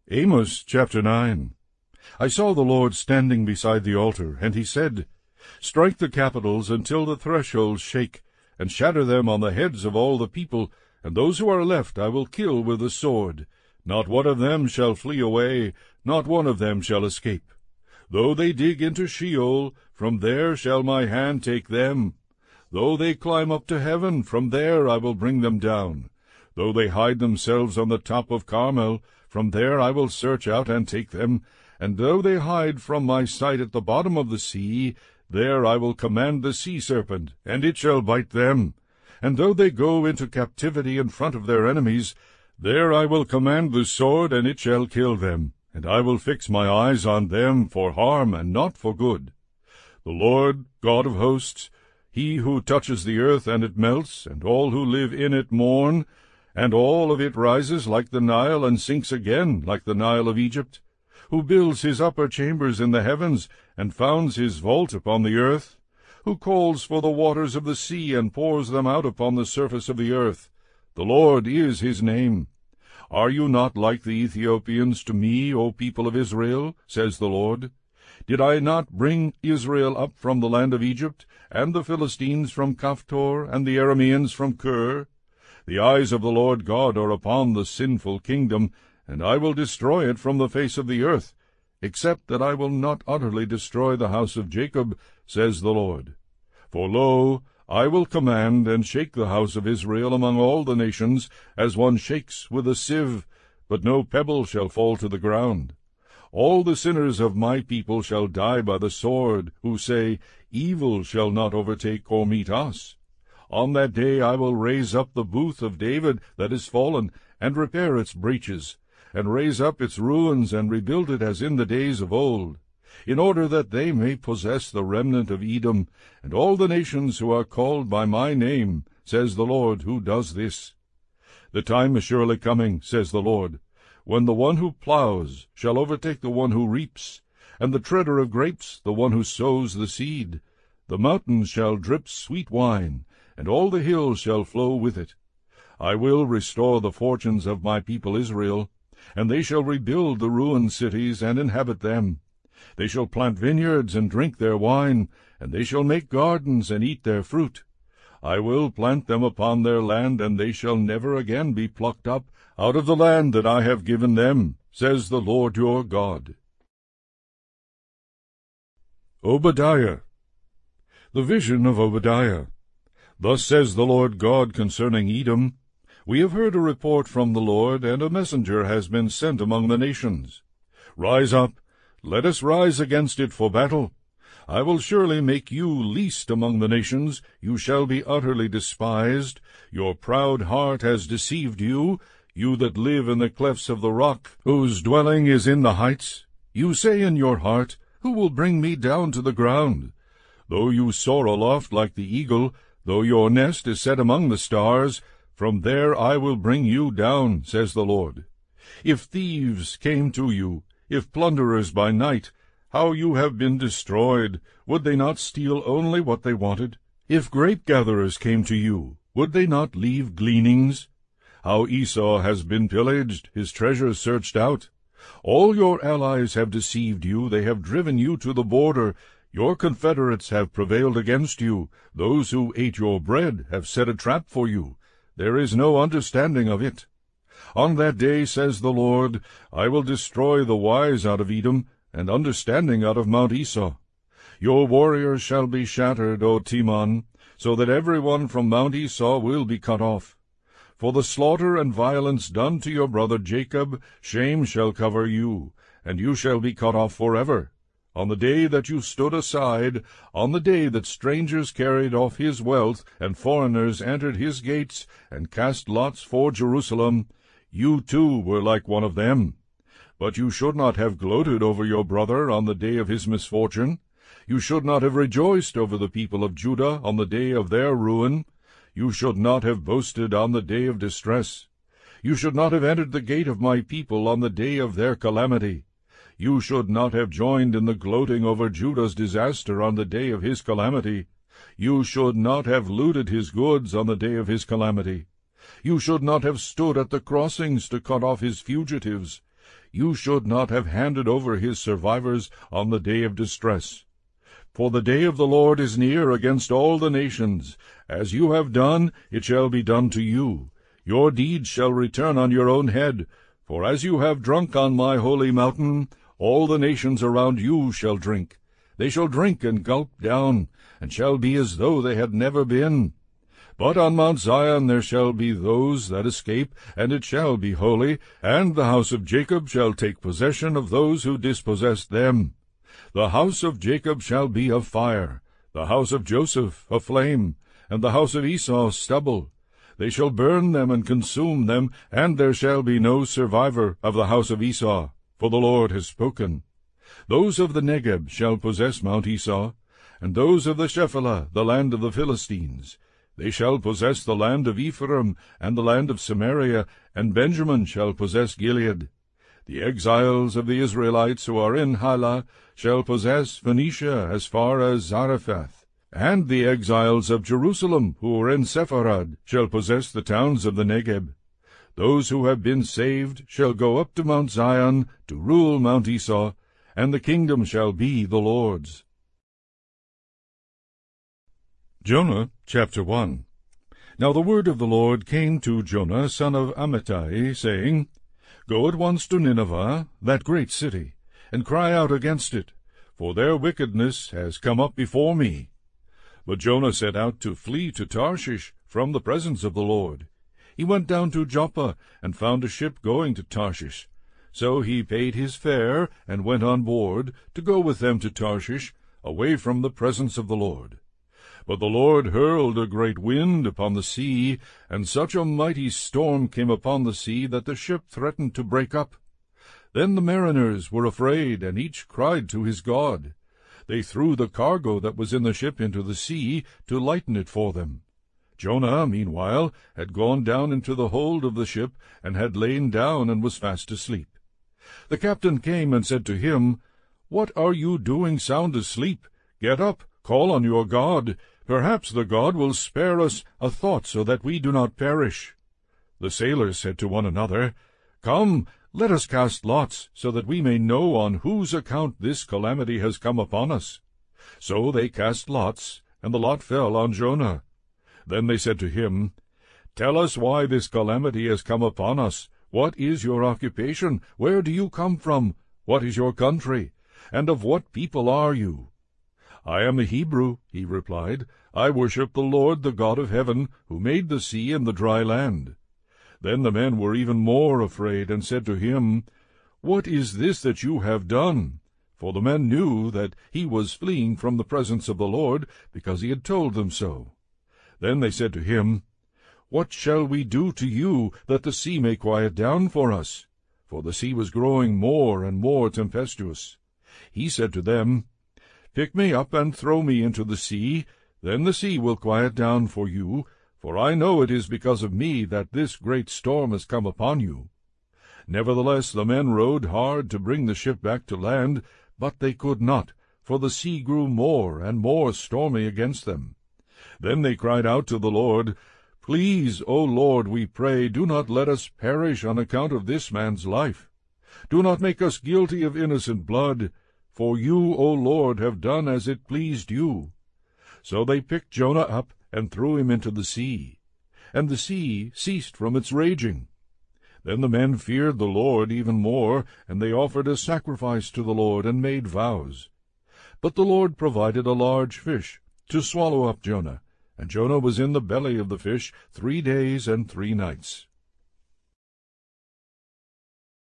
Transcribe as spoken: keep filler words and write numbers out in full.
Amos chapter nine. I saw the Lord standing beside the altar, and he said, Strike the capitals until the thresholds shake, and shatter them on the heads of all the people, and those who are left I will kill with the sword. Not one of them shall flee away, not one of them shall escape. Though they dig into Sheol, from there shall my hand take them. Though they climb up to heaven, from there I will bring them down. Though they hide themselves on the top of Carmel, from there I will search out and take them. And though they hide from my sight at the bottom of the sea, there I will command the sea serpent, and it shall bite them. And though they go into captivity in front of their enemies, there I will command the sword, and it shall kill them. And I will fix my eyes on them for harm and not for good. The Lord God of hosts, he who touches the earth and it melts, and all who live in it mourn, and all of it rises like the Nile and sinks again like the Nile of Egypt, who builds his upper chambers in the heavens and founds his vault upon the earth, who calls for the waters of the sea and pours them out upon the surface of the earth. The Lord is his name. Are you not like the Ethiopians to me, O people of Israel, says the Lord? Did I not bring Israel up from the land of Egypt, and the Philistines from Caphtor, and the Arameans from Kir? The eyes of the Lord God are upon the sinful kingdom, and I will destroy it from the face of the earth, except that I will not utterly destroy the house of Jacob, says the Lord. For lo, I will command and shake the house of Israel among all the nations, as one shakes with a sieve, but no pebble shall fall to the ground. All the sinners of my people shall die by the sword, who say, Evil shall not overtake or meet us. On that day I will raise up the booth of David that is fallen, and repair its breaches, and raise up its ruins, and rebuild it as in the days of old, in order that they may possess the remnant of Edom, and all the nations who are called by my name, says the Lord who does this. The time is surely coming, says the Lord, when the one who plows shall overtake the one who reaps, and the treader of grapes the one who sows the seed. The mountains shall drip sweet wine, and all the hills shall flow with it. I will restore the fortunes of my people Israel, and they shall rebuild the ruined cities and inhabit them. They shall plant vineyards and drink their wine, and they shall make gardens and eat their fruit. I will plant them upon their land, and they shall never again be plucked up out of the land that I have given them, says the Lord your God. Obadiah. The vision of Obadiah. Thus says the Lord God concerning Edom, We have heard a report from the Lord, and a messenger has been sent among the nations. Rise up, let us rise against it for battle. I will surely make you least among the nations, you shall be utterly despised. Your proud heart has deceived you, you that live in the clefts of the rock, whose dwelling is in the heights. You say in your heart, Who will bring me down to the ground? Though you soar aloft like the eagle, though your nest is set among the stars, from there I will bring you down, says the Lord. If thieves came to you, if plunderers by night, how you have been destroyed! Would they not steal only what they wanted? If grape-gatherers came to you, would they not leave gleanings? How Esau has been pillaged, his treasures searched out. All your allies have deceived you, they have driven you to the border. Your confederates have prevailed against you. Those who ate your bread have set a trap for you. There is no understanding of it. On that day, says the Lord, I will destroy the wise out of Edom, and understanding out of Mount Esau. Your warriors shall be shattered, O Timon, so that every one from Mount Esau will be cut off. For the slaughter and violence done to your brother Jacob, shame shall cover you, and you shall be cut off forever. On the day that you stood aside, on the day that strangers carried off his wealth, and foreigners entered his gates, and cast lots for Jerusalem, you too were like one of them. But you should not have gloated over your brother on the day of his misfortune. You should not have rejoiced over the people of Judah on the day of their ruin. You should not have boasted on the day of distress. You should not have entered the gate of my people on the day of their calamity. You should not have joined in the gloating over Judah's disaster on the day of his calamity. You should not have looted his goods on the day of his calamity. You should not have stood at the crossings to cut off his fugitives. You should not have handed over his survivors on the day of distress. For the day of the Lord is near against all the nations. As you have done, it shall be done to you. Your deeds shall return on your own head. For as you have drunk on my holy mountain, all the nations around you shall drink. They shall drink and gulp down, and shall be as though they had never been. But on Mount Zion there shall be those that escape, and it shall be holy, and the house of Jacob shall take possession of those who dispossessed them. The house of Jacob shall be a fire, the house of Joseph a flame, and the house of Esau stubble. They shall burn them and consume them, and there shall be no survivor of the house of Esau, for the Lord has spoken. Those of the Negeb shall possess Mount Esau, and those of the Shephelah the land of the Philistines. They shall possess the land of Ephraim, and the land of Samaria, and Benjamin shall possess Gilead. The exiles of the Israelites who are in Halah shall possess Phoenicia as far as Zarephath. And the exiles of Jerusalem who are in Sepharad shall possess the towns of the Negeb. Those who have been saved shall go up to Mount Zion to rule Mount Esau, and the kingdom shall be the Lord's. Jonah chapter one. Now the word of the Lord came to Jonah, son of Amittai, saying, Go at once to Nineveh, that great city, and cry out against it, for their wickedness has come up before me. But Jonah set out to flee to Tarshish from the presence of the Lord. He went down to Joppa, and found a ship going to Tarshish. So he paid his fare, and went on board, to go with them to Tarshish, away from the presence of the Lord. But the Lord hurled a great wind upon the sea, and such a mighty storm came upon the sea that the ship threatened to break up. Then the mariners were afraid, and each cried to his God. They threw the cargo that was in the ship into the sea, to lighten it for them. Jonah, meanwhile, had gone down into the hold of the ship, and had lain down, and was fast asleep. The captain came and said to him, What are you doing sound asleep? Get up, call on your God. Perhaps the God will spare us a thought, so that we do not perish. The sailors said to one another, Come, let us cast lots, so that we may know on whose account this calamity has come upon us. So they cast lots, and the lot fell on Jonah. Then they said to him, Tell us why this calamity has come upon us. What is your occupation? Where do you come from? What is your country? And of what people are you? I am a Hebrew, he replied. I worship the Lord, the God of heaven, who made the sea and the dry land. Then the men were even more afraid, and said to him, What is this that you have done? For the men knew that he was fleeing from the presence of the Lord, because he had told them so. Then they said to him, What shall we do to you, that the sea may quiet down for us? For the sea was growing more and more tempestuous. He said to them, Pick me up and throw me into the sea, then the sea will quiet down for you, for I know it is because of me that this great storm has come upon you. Nevertheless the men rowed hard to bring the ship back to land, but they could not, for the sea grew more and more stormy against them. Then they cried out to the Lord, Please, O Lord, we pray, do not let us perish on account of this man's life. Do not make us guilty of innocent blood, for you, O Lord, have done as it pleased you. So they picked Jonah up and threw him into the sea, and the sea ceased from its raging. Then the men feared the Lord even more, and they offered a sacrifice to the Lord and made vows. But the Lord provided a large fish to swallow up Jonah, and Jonah was in the belly of the fish three days and three nights.